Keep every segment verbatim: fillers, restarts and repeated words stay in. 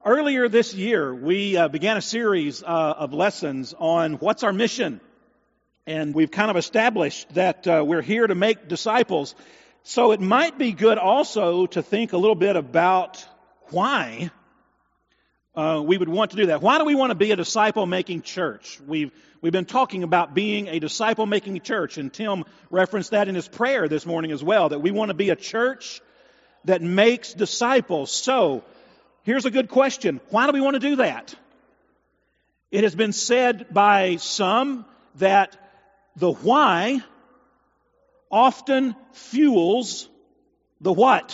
Earlier this year, we uh, began a series uh, of lessons on what's our mission. And we've kind of established that uh, we're here to make disciples. So it might be good also to think a little bit about why uh, we would want to do that. Why do we want to be a disciple-making church? We've we've been talking about being a disciple-making church, and Tim referenced that in his prayer this morning as well, that we want to be a church that makes disciples. So here's a good question. Why do we want to do that? It has been said by some that the why often fuels the what.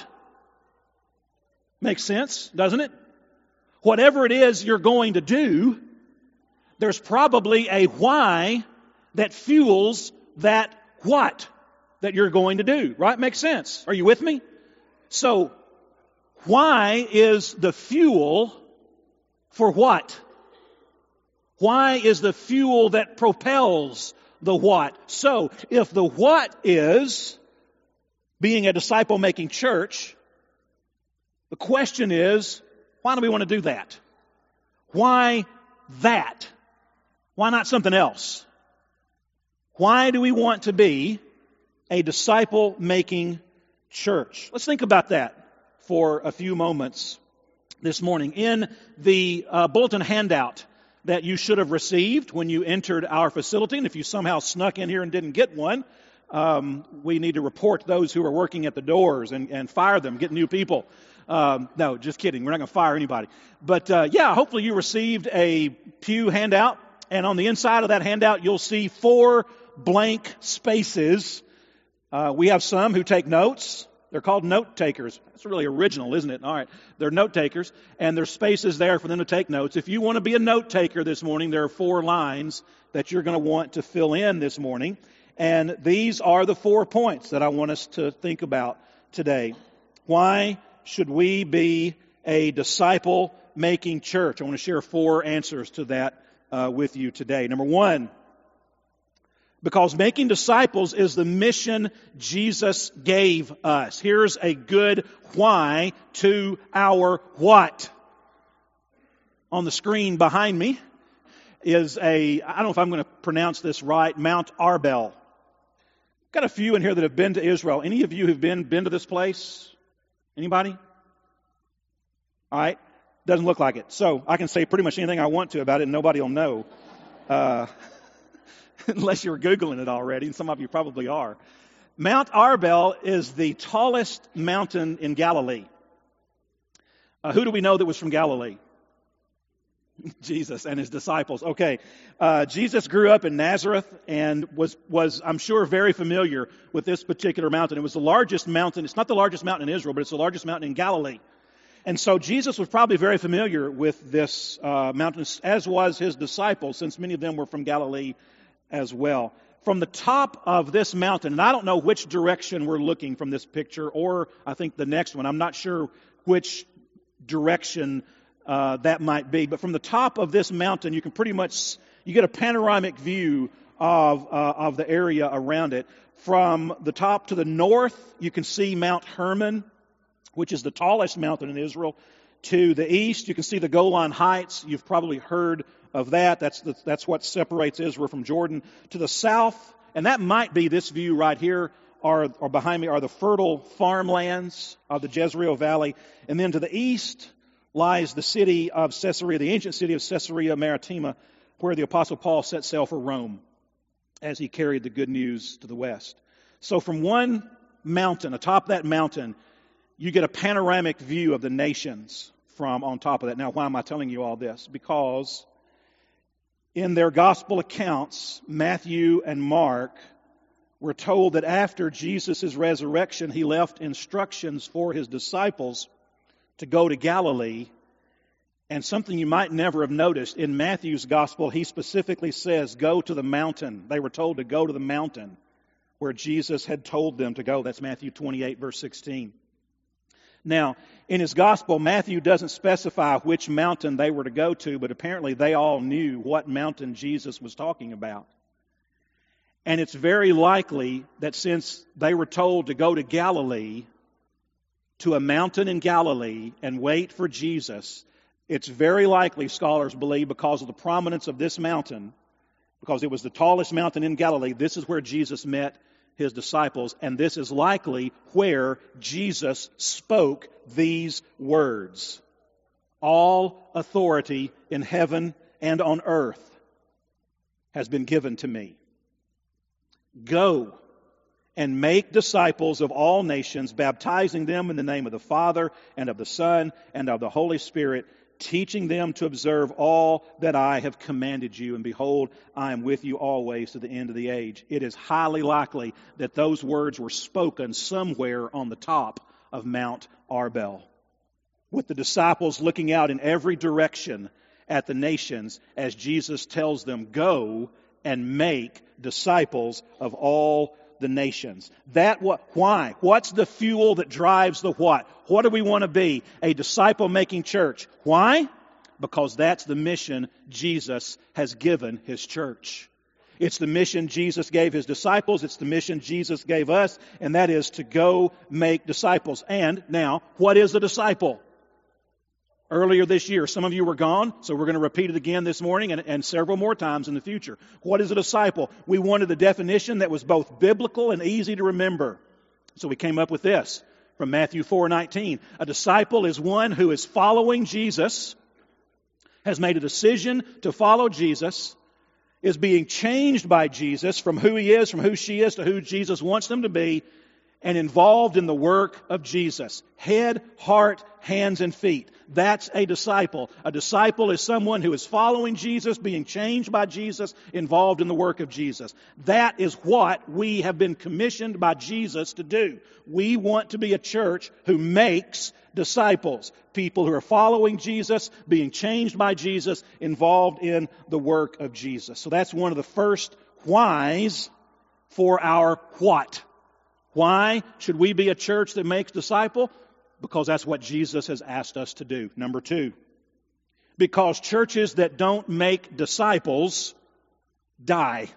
Makes sense, doesn't it? Whatever it is you're going to do, there's probably a why that fuels that what that you're going to do. Right? Makes sense. Are you with me? So, why is the fuel for what? Why is the fuel that propels the what? So, if the what is being a disciple-making church, the question is, why do we want to do that? Why that? Why not something else? Why do we want to be a disciple-making church? Let's think about that for a few moments this morning. In the uh, bulletin handout that you should have received when you entered our facility, and if you somehow snuck in here and didn't get one, um, we need to report those who are working at the doors and, and fire them, get new people. Um, no, just kidding. We're not going to fire anybody. But uh, yeah, hopefully you received a pew handout, and on the inside of that handout you'll see four blank spaces. Uh, we have some who take notes. They're called note takers. That's really original, isn't it? All right. They're note takers, and there's spaces there for them to take notes. If you want to be a note taker this morning, there are four lines that you're going to want to fill in this morning. And these are the four points that I want us to think about today. Why should we be a disciple-making church? I want to share four answers to that uh, with you today. Number one, because making disciples is the mission Jesus gave us. Here's a good why to our what. On the screen behind me is a, I don't know if I'm going to pronounce this right, Mount Arbel. Got a few in here that have been to Israel. Any of you who've been been to this place? Anybody? All right. Doesn't look like it. So I can say pretty much anything I want to about it and nobody will know. Uh Unless you were Googling it already, and some of you probably are. Mount Arbel is the tallest mountain in Galilee. Uh, who do we know that was from Galilee? Jesus and his disciples. Okay. Uh, Jesus grew up in Nazareth and was, was, I'm sure, very familiar with this particular mountain. It was the largest mountain. It's not the largest mountain in Israel, but it's the largest mountain in Galilee. And so Jesus was probably very familiar with this uh, mountain, as was his disciples, since many of them were from Galilee as well. From the top of this mountain, and I don't know which direction we're looking from this picture, or I think the next one, I'm not sure which direction uh, that might be, but from the top of this mountain, you can pretty much, you get a panoramic view of, uh, of the area around it. From the top to the north, you can see Mount Hermon, which is the tallest mountain in Israel. To the east, you can see the Golan Heights. You've probably heard of that. That's the, that's what separates Israel from Jordan. To the south, and that might be this view right here, or, or behind me, are the fertile farmlands of the Jezreel Valley. And then to the east lies the city of Caesarea, the ancient city of Caesarea Maritima, where the Apostle Paul set sail for Rome as he carried the good news to the west. So from one mountain, atop that mountain, you get a panoramic view of the nations from on top of that. Now, why am I telling you all this? Because in their gospel accounts, Matthew and Mark, were told that after Jesus' resurrection, he left instructions for his disciples to go to Galilee. And something you might never have noticed, in Matthew's gospel, he specifically says, go to the mountain. They were told to go to the mountain where Jesus had told them to go. That's Matthew twenty-eight, verse sixteen. Now, in his gospel, Matthew doesn't specify which mountain they were to go to, but apparently they all knew what mountain Jesus was talking about. And it's very likely that since they were told to go to Galilee, to a mountain in Galilee, and wait for Jesus, It's very likely, scholars believe, because of the prominence of this mountain, because it was the tallest mountain in Galilee, this is where Jesus met his disciples, and this is likely where Jesus spoke these words. All authority in heaven and on earth has been given to me. Go and make disciples of all nations, baptizing them in the name of the Father and of the Son and of the Holy Spirit, teaching them to observe all that I have commanded you. And behold, I am with you always to the end of the age. It is highly likely that those words were spoken somewhere on the top of Mount Arbel, with the disciples looking out in every direction at the nations as Jesus tells them, go and make disciples of all the nations. That what? Why? What's the fuel that drives the what? What do we want to be? A disciple-making church. Why? Because that's the mission Jesus has given His church. It's the mission Jesus gave His disciples. It's the mission Jesus gave us, and that is to go make disciples. And now, what is a disciple? Earlier this year, some of you were gone, so we're going to repeat it again this morning and, and several more times in the future. What is a disciple? We wanted the definition that was both biblical and easy to remember. So we came up with this from Matthew four nineteen. A disciple is one who is following Jesus, has made a decision to follow Jesus, is being changed by Jesus from who he is, from who she is, to who Jesus wants them to be, and involved in the work of Jesus. Head, heart, hands, and feet. That's a disciple. A disciple is someone who is following Jesus, being changed by Jesus, involved in the work of Jesus. That is what we have been commissioned by Jesus to do. We want to be a church who makes disciples. People who are following Jesus, being changed by Jesus, involved in the work of Jesus. So that's one of the first whys for our what. Why should we be a church that makes disciples? Because that's what Jesus has asked us to do. Number two, because churches that don't make disciples die.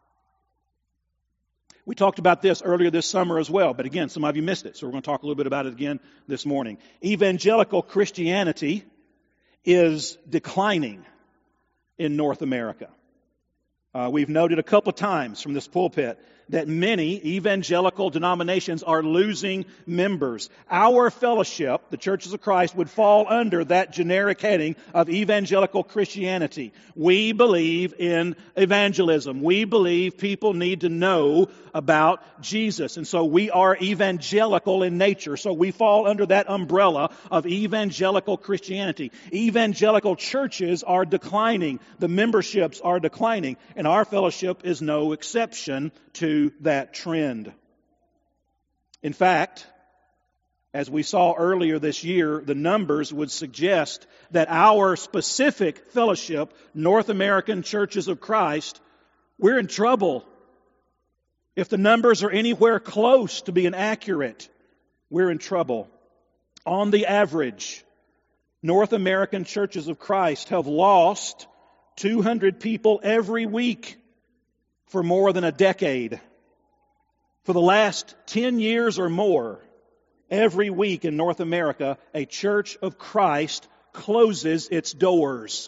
We talked about this earlier this summer as well, but again, some of you missed it, so we're going to talk a little bit about it again this morning. Evangelical Christianity is declining in North America. Uh, we've noted a couple of times from this pulpit that many evangelical denominations are losing members. Our fellowship, the Churches of Christ, would fall under that generic heading of evangelical Christianity. We believe in evangelism. We believe people need to know about Jesus. And so we are evangelical in nature. So we fall under that umbrella of evangelical Christianity. Evangelical churches are declining. The memberships are declining. And our fellowship is no exception to that trend. In fact, as we saw earlier this year, the numbers would suggest that our specific fellowship, North American Churches of Christ, we're in trouble. If the numbers are anywhere close to being accurate, we're in trouble. On the average, North American Churches of Christ have lost two hundred people every week for more than a decade. For the last ten years or more, every week in North America, a Church of Christ closes its doors.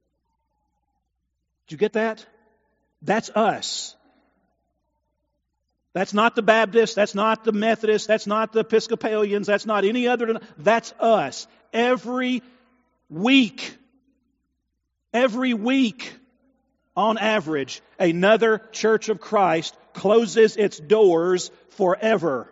Did you get that? That's us. That's not the Baptists, that's not the Methodists, that's not the Episcopalians, that's not any other. That's us. Every week, every week, on average, another Church of Christ closes its doors forever.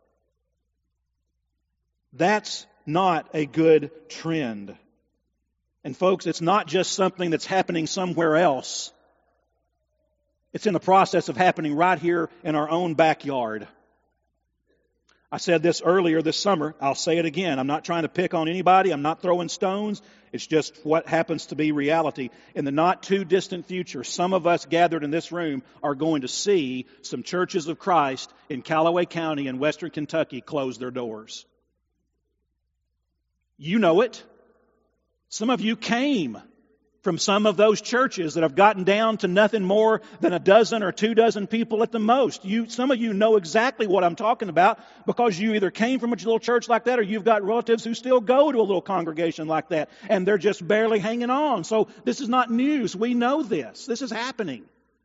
That's not a good trend. And folks, it's not just something that's happening somewhere else. It's in the process of happening right here in our own backyard. I said this earlier this summer. I'll say it again. I'm not trying to pick on anybody. I'm not throwing stones. It's just what happens to be reality. In the not too distant future, some of us gathered in this room are going to see some Churches of Christ in Callaway County in western Kentucky close their doors. You know it. Some of you came from some of those churches that have gotten down to nothing more than a dozen or two dozen people at the most. You, some of you know exactly what I'm talking about because you either came from a little church like that or you've got relatives who still go to a little congregation like that and they're just barely hanging on. So this is not news. We know this. This is happening.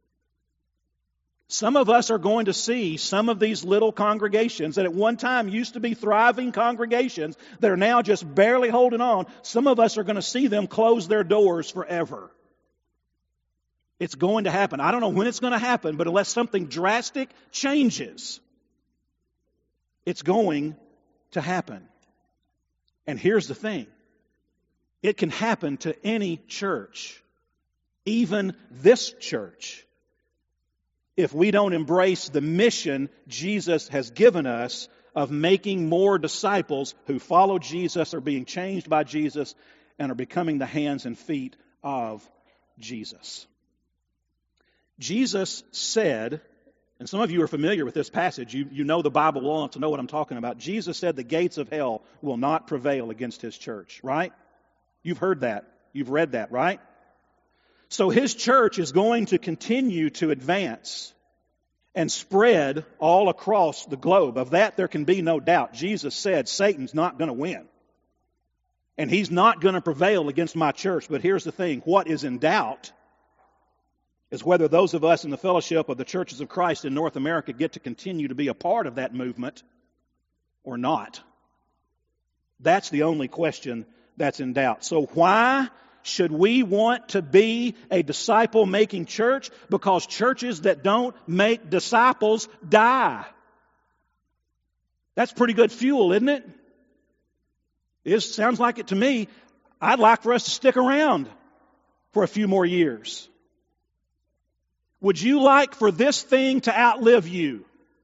Some of us are going to see some of these little congregations that at one time used to be thriving congregations that are now just barely holding on. Some of us are going to see them close their doors forever. It's going to happen. I don't know when it's going to happen, but unless something drastic changes, it's going to happen. And here's the thing. It can happen to any church, even this church, if we don't embrace the mission Jesus has given us of making more disciples who follow Jesus, are being changed by Jesus, and are becoming the hands and feet of Jesus. Jesus said, and some of you are familiar with this passage, you, you know the Bible well enough to know what I'm talking about. Jesus said the gates of hell will not prevail against His church, right? You've heard that. You've read that, right? So His church is going to continue to advance and spread all across the globe. Of that there can be no doubt. Jesus said Satan's not going to win. And he's not going to prevail against my church. But here's the thing. What is in doubt is whether those of us in the fellowship of the churches of Christ in North America get to continue to be a part of that movement or not. That's the only question that's in doubt. So why should we want to be a disciple-making church? Because churches that don't make disciples die. That's pretty good fuel, isn't it? It sounds like it to me. I'd like for us to stick around for a few more years. Would you like for this thing to outlive you?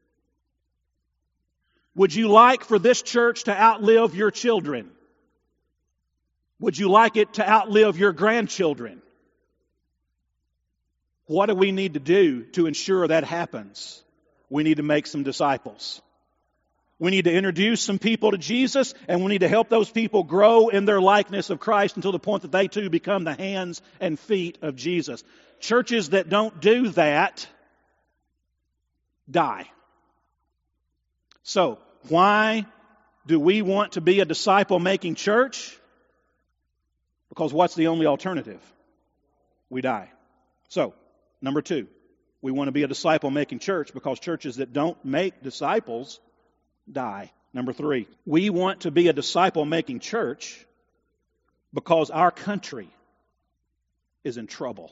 Would you like for this church to outlive your children? Would you like it to outlive your grandchildren? What do we need to do to ensure that happens? We need to make some disciples. We need to introduce some people to Jesus, and we need to help those people grow in their likeness of Christ until the point that they too become the hands and feet of Jesus. Churches that don't do that die. So, why do we want to be a disciple-making church? Because what's the only alternative? We die. So, number two, we want to be a disciple-making church because churches that don't make disciples die. Number three, we want to be a disciple-making church because our country is in trouble.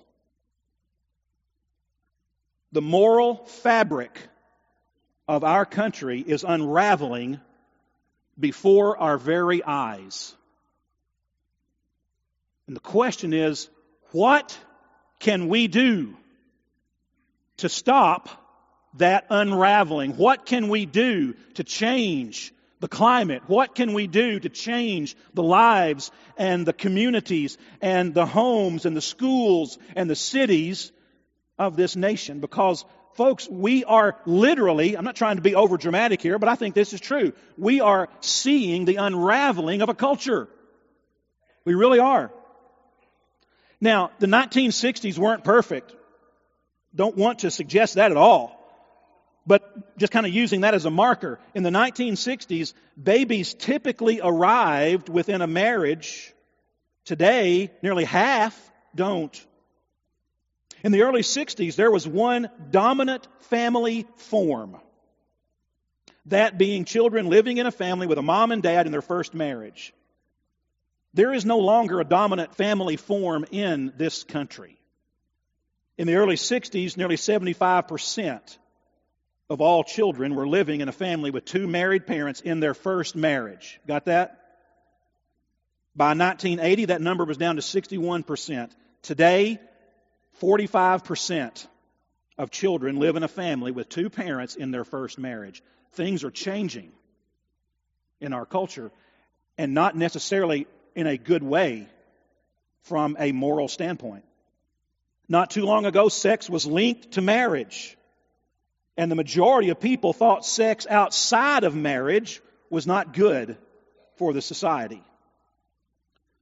The moral fabric of our country is unraveling before our very eyes. And the question is, what can we do to stop that unraveling? What can we do to change the climate? What can we do to change the lives and the communities and the homes and the schools and the cities of this nation? Because, folks, we are literally, I'm not trying to be over dramatic here, but I think this is true. We are seeing the unraveling of a culture. We really are. Now, the nineteen sixties weren't perfect. Don't want to suggest that at all. But just kind of using that as a marker, in the nineteen sixties, babies typically arrived within a marriage. Today, nearly half don't. In the early sixties, there was one dominant family form. That being children living in a family with a mom and dad in their first marriage. There is no longer a dominant family form in this country. In the early sixties, nearly seventy-five percent of all children were living in a family with two married parents in their first marriage. Got that? By nineteen eighty, that number was down to sixty-one percent. Today, forty-five percent of children live in a family with two parents in their first marriage. Things are changing in our culture, and not necessarily in a good way from a moral standpoint. Not too long ago, sex was linked to marriage. And the majority of people thought sex outside of marriage was not good for the society.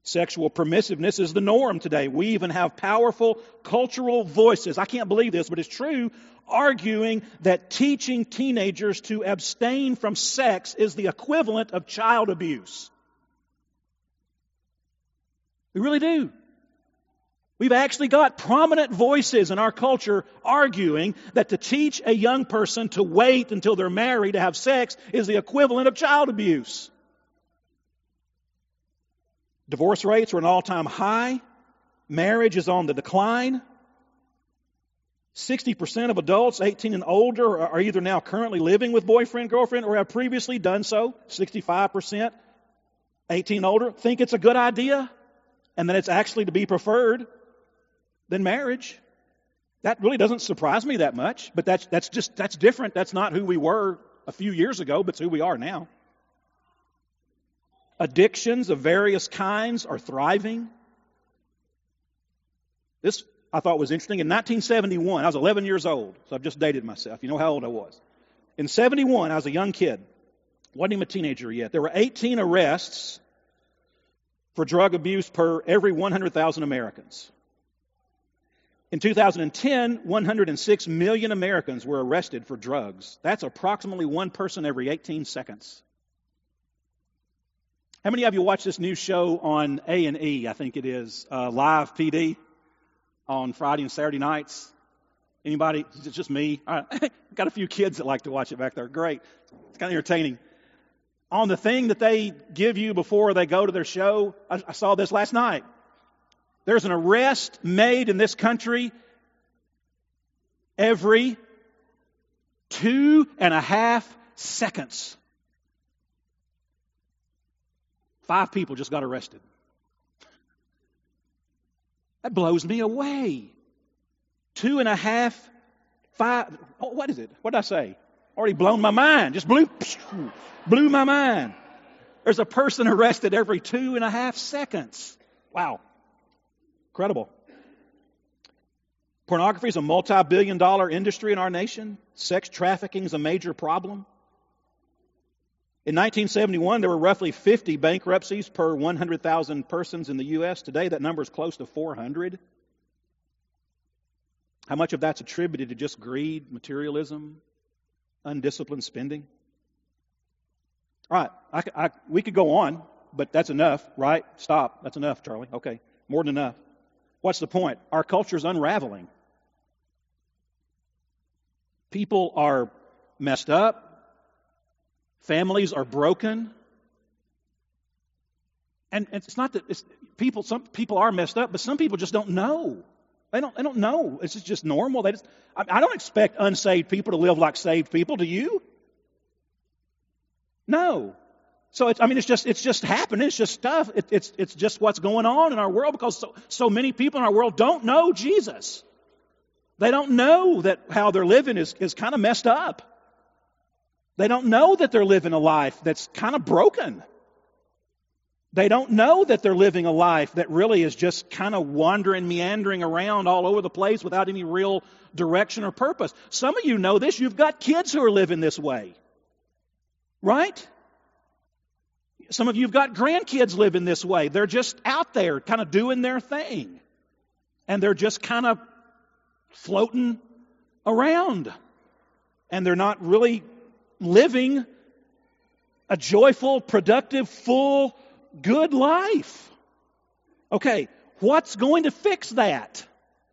Sexual permissiveness is the norm today. We even have powerful cultural voices, I can't believe this, but it's true, arguing that teaching teenagers to abstain from sex is the equivalent of child abuse. We really do. We've actually got prominent voices in our culture arguing that to teach a young person to wait until they're married to have sex is the equivalent of child abuse. Divorce rates are an all-time high. Marriage is on the decline. sixty percent of adults eighteen and older are either now currently living with boyfriend, girlfriend, or have previously done so. sixty-five percent eighteen and older think it's a good idea and that it's actually to be preferred than marriage. That really doesn't surprise me that much, but that's that's just that's different. That's not who we were a few years ago, but it's who we are now. Addictions of various kinds are thriving. This I thought was interesting. In nineteen seventy-one, I was eleven years old, so I've just dated myself. You know how old I was. In seventy-one, I was a young kid. Wasn't even a teenager yet. There were eighteen arrests for drug abuse per every one hundred thousand Americans. In two thousand ten, one hundred six million Americans were arrested for drugs. That's approximately one person every eighteen seconds. How many of you watch this new show on A and E, I think it is, uh, Live P D, on Friday and Saturday nights? Anybody? It's just me. All right. Got a few kids that like to watch it back there. Great. It's kind of entertaining. On the thing that they give you before they go to their show, I, I saw this last night. There's an arrest made in this country every two and a half seconds. Five people just got arrested. That blows me away. Two and a half, five, oh, what is it? What did I say? Already blown my mind. Just blew, blew my mind. There's a person arrested every two and a half seconds. Wow. Incredible. Pornography is a multi-billion dollar industry in our nation. Sex trafficking is a major problem. In nineteen seventy-one, there were roughly fifty bankruptcies per one hundred thousand persons in the U S. Today, that number is close to four hundred. How much of that's attributed to just greed, materialism, undisciplined spending? All right, I, I, we could go on, but that's enough, right? Stop. That's enough, Charlie. Okay, more than enough. What's the point? Our culture is unraveling. People are messed up. Families are broken. And it's not that it's people, some people are messed up, but some people just don't know. They don't, they don't know. It's just normal. They just, I, I don't expect unsaved people to live like saved people. Do you? No. So it's, I mean, it's just, it's just happening. It's just stuff. It, it's, it's just what's going on in our world because so, so many people in our world don't know Jesus. They don't know that how they're living is, is kind of messed up. They don't know that they're living a life that's kind of broken. They don't know that they're living a life that really is just kind of wandering, meandering around all over the place without any real direction or purpose. Some of you know this. You've got kids who are living this way. Right? Some of you have got grandkids living this way. They're just out there kind of doing their thing. And they're just kind of floating around. And they're not really living a joyful, productive, full, good life. Okay, what's going to fix that?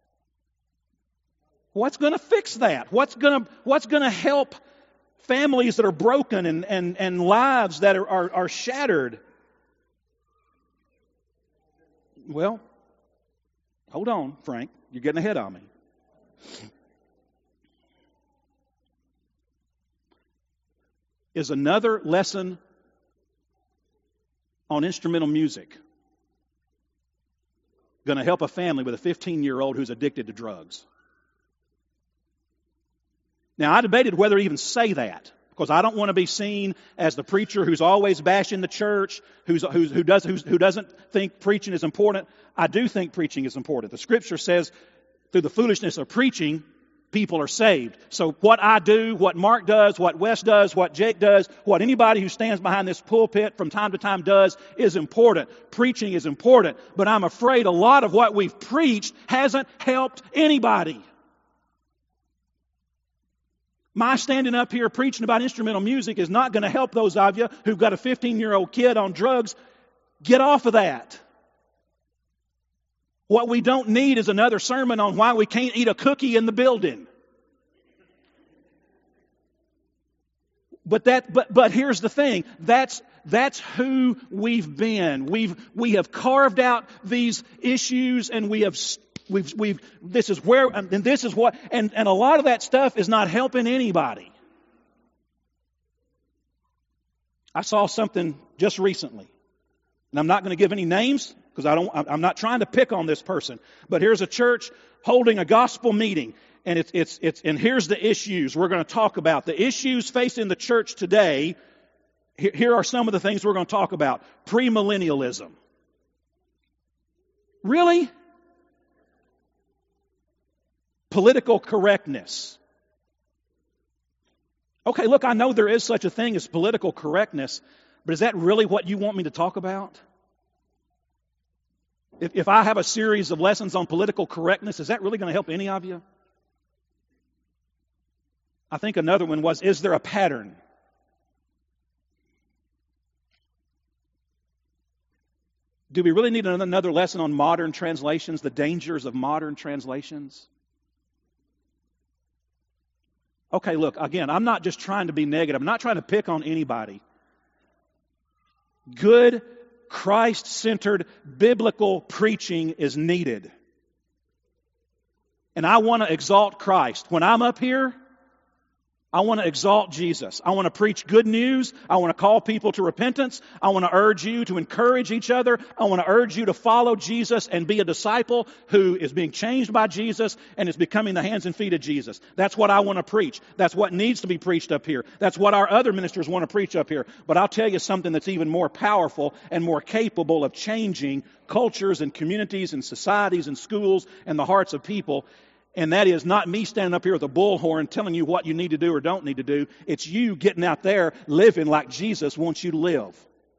What's going to fix that? What's going to what's going to help families that are broken and, and, and lives that are, are, are shattered? Well, hold on, Frank. You're getting ahead of me. Is another lesson on instrumental music going to help a family with a fifteen-year-old who's addicted to drugs? Now, I debated whether to even say that because I don't want to be seen as the preacher who's always bashing the church, who's, who's, who, does, who's, who doesn't think preaching is important. I do think preaching is important. The Scripture says through the foolishness of preaching, people are saved. So what I do, what Mark does, what Wes does, what Jake does, what anybody who stands behind this pulpit from time to time does is important. Preaching is important. But I'm afraid a lot of what we've preached hasn't helped anybody. My standing up here preaching about instrumental music is not going to help those of you who've got a fifteen-year-old kid on drugs. Get off of that. What we don't need is another sermon on why we can't eat a cookie in the building. But that, but, but here's the thing. That's, that's who we've been. We've, we have carved out these issues and we have, we've, we've, this is where, and this is what, and, and a lot of that stuff is not helping anybody. I saw something just recently, and I'm not going to give any names, because I don't, I'm not trying to pick on this person. But here's a church holding a gospel meeting. And it's, it's, it's, and here's the issues we're going to talk about. The issues facing the church today. Here are some of the things we're going to talk about. Premillennialism. Really? Political correctness. Okay, look, I know there is such a thing as political correctness, but is that really what you want me to talk about? If, if I have a series of lessons on political correctness, is that really going to help any of you? I think another one was, is there a pattern? Do we really need another lesson on modern translations, the dangers of modern translations? Okay, look, again, I'm not just trying to be negative. I'm not trying to pick on anybody. Good, Christ-centered biblical preaching is needed. And I want to exalt Christ. When I'm up here, I want to exalt Jesus. I want to preach good news. I want to call people to repentance. I want to urge you to encourage each other. I want to urge you to follow Jesus and be a disciple who is being changed by Jesus and is becoming the hands and feet of Jesus. That's what I want to preach. That's what needs to be preached up here. That's what our other ministers want to preach up here. But I'll tell you something that's even more powerful and more capable of changing cultures and communities and societies and schools and the hearts of people. And that is not me standing up here with a bullhorn telling you what you need to do or don't need to do. It's you getting out there living like Jesus wants you to live.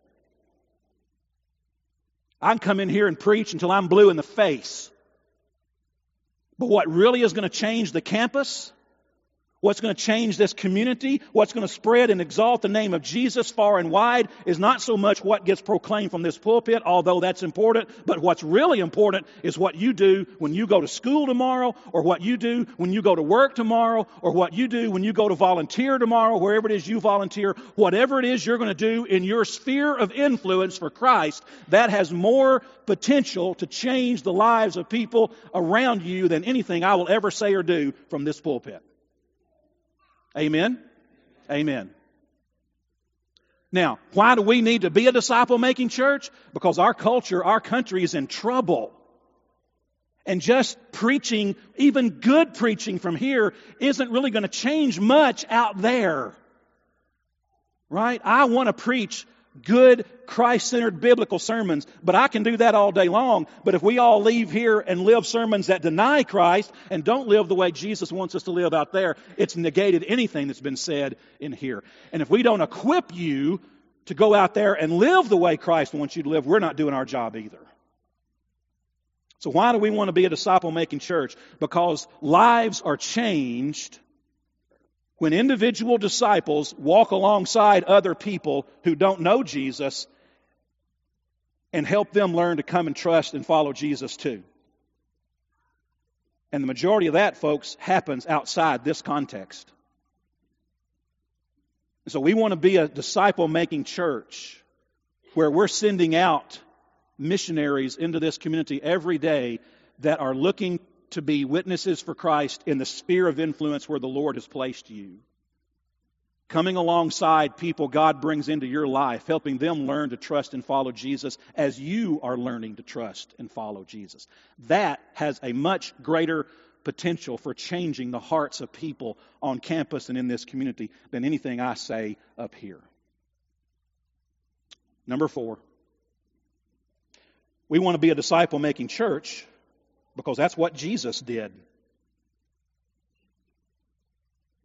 I can come in here and preach until I'm blue in the face. But what really is going to change the campus, what's going to change this community, what's going to spread and exalt the name of Jesus far and wide is not so much what gets proclaimed from this pulpit, although that's important, but what's really important is what you do when you go to school tomorrow, or what you do when you go to work tomorrow, or what you do when you go to volunteer tomorrow, wherever it is you volunteer. Whatever it is you're going to do in your sphere of influence for Christ, that has more potential to change the lives of people around you than anything I will ever say or do from this pulpit. Amen? Amen. Now, why do we need to be a disciple-making church? Because our culture, our country is in trouble. And just preaching, even good preaching from here, isn't really going to change much out there. Right? I want to preach good, Christ-centered biblical sermons, but I can do that all day long. But if we all leave here and live sermons that deny Christ and don't live the way Jesus wants us to live out there, it's negated anything that's been said in here. And if we don't equip you to go out there and live the way Christ wants you to live, we're not doing our job either. So why do we want to be a disciple-making church? Because lives are changed when individual disciples walk alongside other people who don't know Jesus and help them learn to come and trust and follow Jesus too. And the majority of that, folks, happens outside this context. So we want to be a disciple-making church where we're sending out missionaries into this community every day that are looking to be witnesses for Christ in the sphere of influence where the Lord has placed you. Coming alongside people God brings into your life, helping them learn to trust and follow Jesus as you are learning to trust and follow Jesus. That has a much greater potential for changing the hearts of people on campus and in this community than anything I say up here. Number four, we want to be a disciple-making church because that's what Jesus did.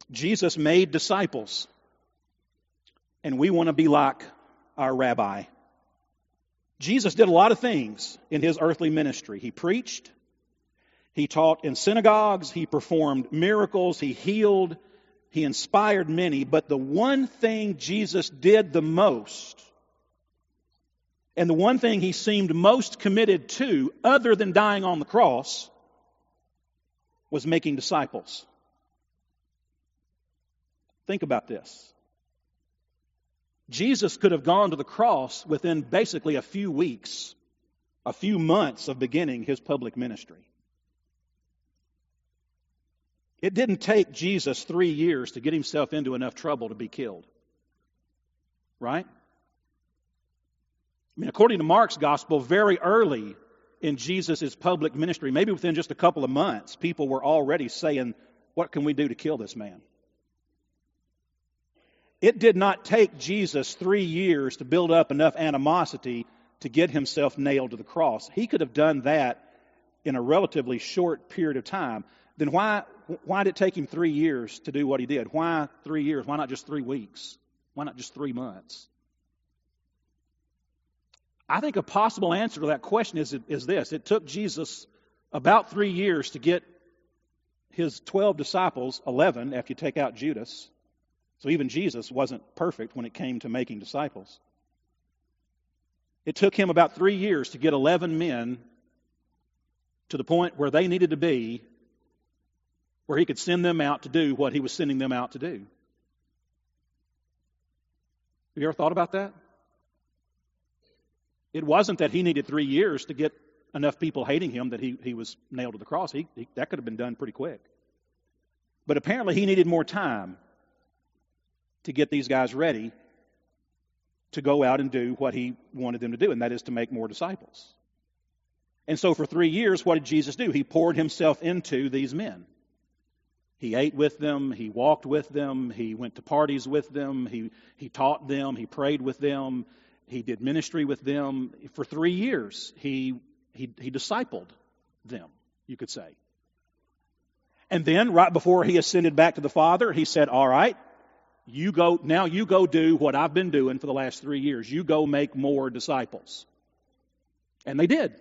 Jesus made disciples, and we want to be like our rabbi. Jesus did a lot of things in his earthly ministry. He preached, he taught in synagogues, he performed miracles, he healed, he inspired many. But the one thing Jesus did the most, and the one thing he seemed most committed to, other than dying on the cross, was making disciples. Think about this. Jesus could have gone to the cross within basically a few weeks, a few months of beginning his public ministry. It didn't take Jesus three years to get himself into enough trouble to be killed. Right? I mean, according to Mark's gospel, very early in Jesus' public ministry, maybe within just a couple of months, people were already saying, what can we do to kill this man? It did not take Jesus three years to build up enough animosity to get himself nailed to the cross. He could have done that in a relatively short period of time. Then why, why did it take him three years to do what he did? Why three years? Why not just three weeks? Why not just three months? I think a possible answer to that question is, is this. It took Jesus about three years to get his twelve disciples, eleven, after you take out Judas. So even Jesus wasn't perfect when it came to making disciples. It took him about three years to get eleven men to the point where they needed to be, where he could send them out to do what he was sending them out to do. Have you ever thought about that? It wasn't that he needed three years to get enough people hating him that he, he was nailed to the cross. He, he, that could have been done pretty quick. But apparently he needed more time to get these guys ready to go out and do what he wanted them to do, and that is to make more disciples. And so for three years, what did Jesus do? He poured himself into these men. He ate with them, he walked with them, he went to parties with them, he, he taught them, he prayed with them, he did ministry with them. For three years, he, he, he discipled them, you could say. And then, right before he ascended back to the Father, he said, all right, you go, now you go do what I've been doing for the last three years. You go make more disciples. And they did.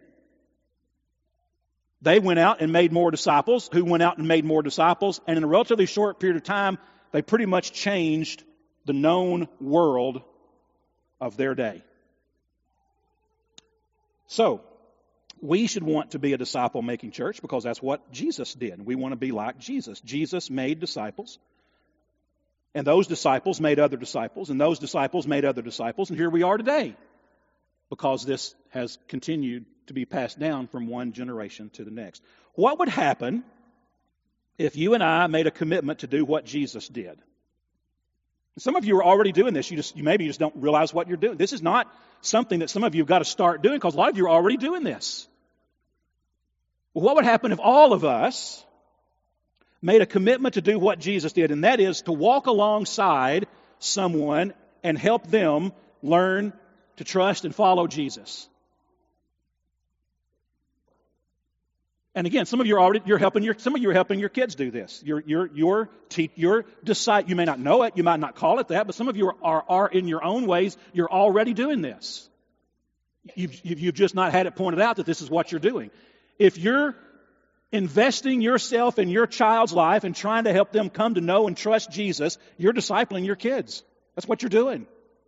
They went out and made more disciples, who went out and made more disciples, and in a relatively short period of time, they pretty much changed the known world of their day. So, we should want to be a disciple-making church because that's what Jesus did. We want to be like Jesus. Jesus made disciples, and those disciples made other disciples, and those disciples made other disciples, and here we are today because this has continued to be passed down from one generation to the next. What would happen if you and I made a commitment to do what Jesus did? Some of you are already doing this. You just you maybe you just don't realize what you're doing. This is not something that some of you have got to start doing because a lot of you are already doing this. Well, what would happen if all of us made a commitment to do what Jesus did, and that is to walk alongside someone and help them learn to trust and follow Jesus? And again, some of you are already you're helping your some of you are helping your kids do this. You're you're you're te- you're decide you may not know it, you might not call it that, but some of you are are, are in your own ways. You're already doing this. You've you've just not had it pointed out that this is what you're doing. If you're investing yourself in your child's life and trying to help them come to know and trust Jesus, you're discipling your kids. That's what you're doing.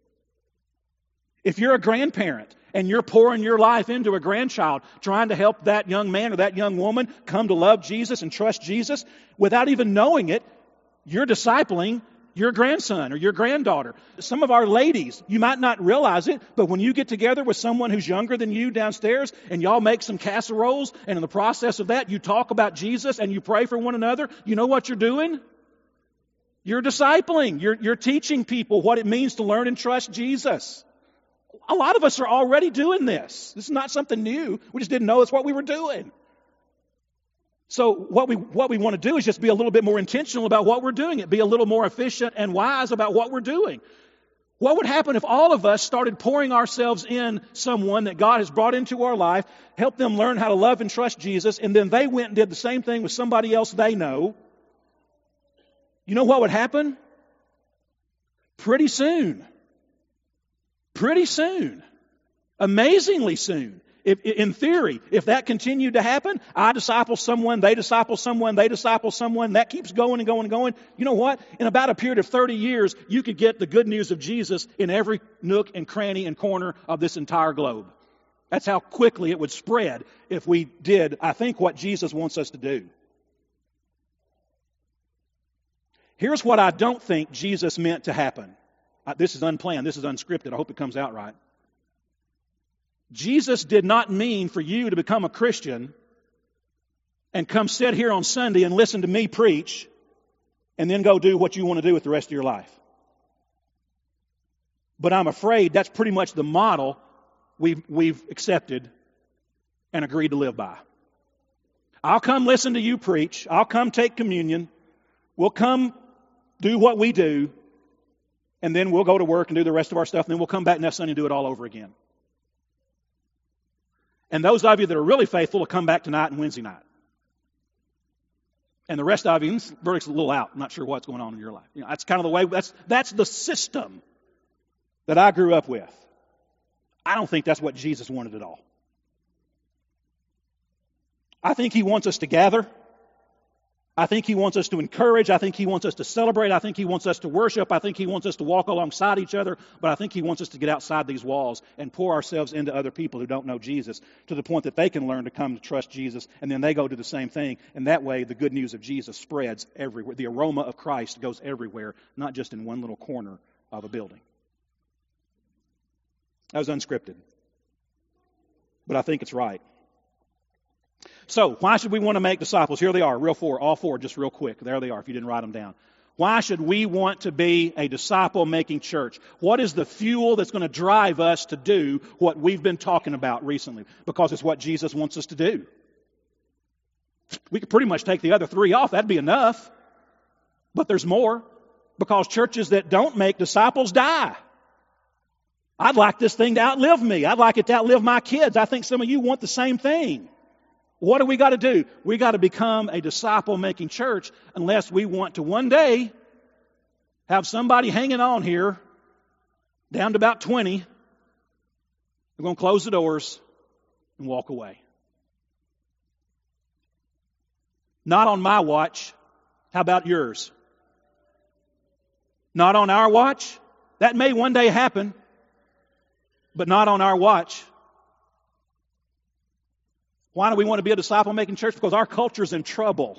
If you're a grandparent and you're pouring your life into a grandchild, trying to help that young man or that young woman come to love Jesus and trust Jesus, without even knowing it, you're discipling your grandson or your granddaughter. Some of our ladies, you might not realize it, but when you get together with someone who's younger than you downstairs and y'all make some casseroles, and in the process of that, you talk about Jesus and you pray for one another, you know what you're doing? You're discipling. You're, you're teaching people what it means to learn and trust Jesus. A lot of us are already doing this. This is not something new. We just didn't know it's what we were doing. So what we what we want to do is just be a little bit more intentional about what we're doing. It be a little more efficient and wise about what we're doing. What would happen if all of us started pouring ourselves in someone that God has brought into our life, help them learn how to love and trust Jesus, and then they went and did the same thing with somebody else they know, You know what would happen? Pretty soon. Pretty soon. Amazingly soon. If, in theory, if that continued to happen, I disciple someone, they disciple someone, they disciple someone, that keeps going and going and going. You know what? In about a period of thirty years, you could get the good news of Jesus in every nook and cranny and corner of this entire globe. That's how quickly it would spread if we did, I think, what Jesus wants us to do. Here's what I don't think Jesus meant to happen. This is unplanned. This is unscripted. I hope it comes out right. Jesus did not mean for you to become a Christian and come sit here on Sunday and listen to me preach and then go do what you want to do with the rest of your life. But I'm afraid that's pretty much the model we've, we've accepted and agreed to live by. I'll come listen to you preach. I'll come take communion. We'll come do what we do. And then we'll go to work and do the rest of our stuff. And then we'll come back next Sunday and do it all over again. And those of you that are really faithful will come back tonight and Wednesday night. And the rest of you, this verdict's a little out. I'm not sure what's going on in your life. You know, that's kind of the way, that's, that's the system that I grew up with. I don't think that's what Jesus wanted at all. I think He wants us to gather. I think He wants us to encourage. I think He wants us to celebrate. I think He wants us to worship. I think He wants us to walk alongside each other. But I think He wants us to get outside these walls and pour ourselves into other people who don't know Jesus to the point that they can learn to come to trust Jesus, and then they go do the same thing. And that way the good news of Jesus spreads everywhere. The aroma of Christ goes everywhere, not just in one little corner of a building. That was unscripted. But I think it's right. So, why should we want to make disciples? Here they are, real four, all four, just real quick. There they are, if you didn't write them down. Why should we want to be a disciple-making church? What is the fuel that's going to drive us to do what we've been talking about recently? Because it's what Jesus wants us to do. We could pretty much take the other three off. That'd be enough. But there's more. Because churches that don't make disciples die. I'd like this thing to outlive me. I'd like it to outlive my kids. I think some of you want the same thing. What do we got to do? We got to become a disciple-making church unless we want to one day have somebody hanging on here down to about twenty. We're going to close the doors and walk away. Not on my watch. How about yours? Not on our watch. That may one day happen, but not on our watch. Why do we want to be a disciple-making church? Because our culture is in trouble.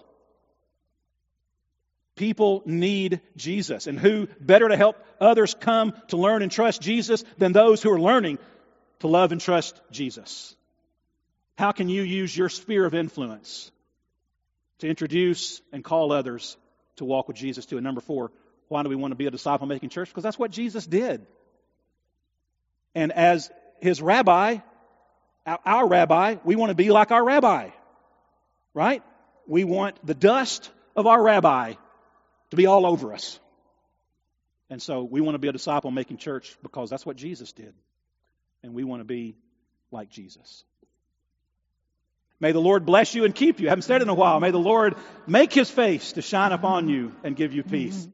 People need Jesus. And who better to help others come to learn and trust Jesus than those who are learning to love and trust Jesus? How can you use your sphere of influence to introduce and call others to walk with Jesus too? And number four, why do we want to be a disciple-making church? Because that's what Jesus did. And as His rabbi, our rabbi, we want to be like our rabbi, right? We want the dust of our rabbi to be all over us. And so we want to be a disciple-making church because that's what Jesus did. And we want to be like Jesus. May the Lord bless you and keep you. I haven't said it in a while. May the Lord make His face to shine upon you and give you peace.